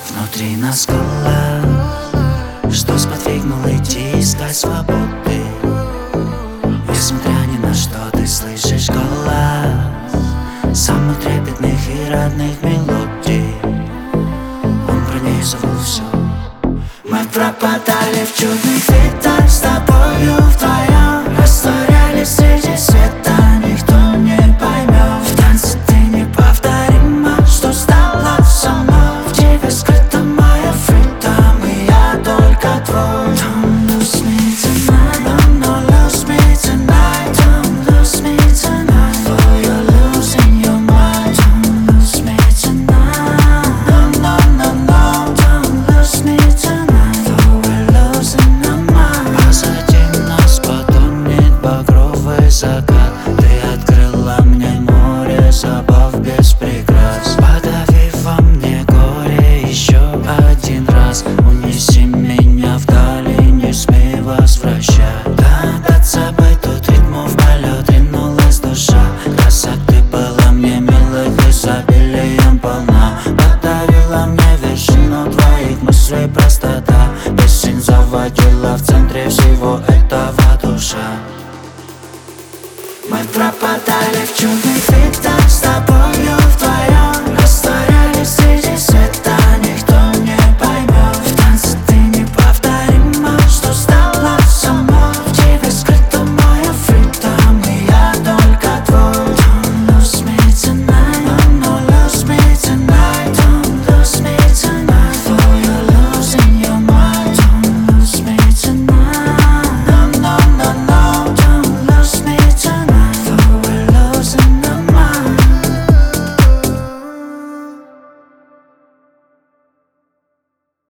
Внутри нас голод, что сподвигнул идти искать свободы. Несмотря ни на что, ты слышишь голос самых трепетных и родных мелодий. Он пронизывал все. Мы пропадали в чудных видах с тобою вдвоем, растворялись среди света, никто не поймет. В танце ты неповторима, что стало со мной. В тебе скрыта моя freedom, и я только твой. Don't lose me tonight, no, no, lose me tonight. Don't lose me tonight, for you're losing your mind. Don't lose me tonight, no, no, no, no. Don't lose me tonight, for we're losing our mind. Позади нас потонет багровый закат. Ты открыла мне море забав без прикрас. Подави во мне горе еще один раз. Унеси меня вдали, не смей возвращать. Да, над собой тут ритмов полет, ринулась душа. Красоты была мне милых, изобилием полна. Подарила мне вершину твоих мыслей простота. Песень заводила в центре всего этого душа. Мы пропадали в чудных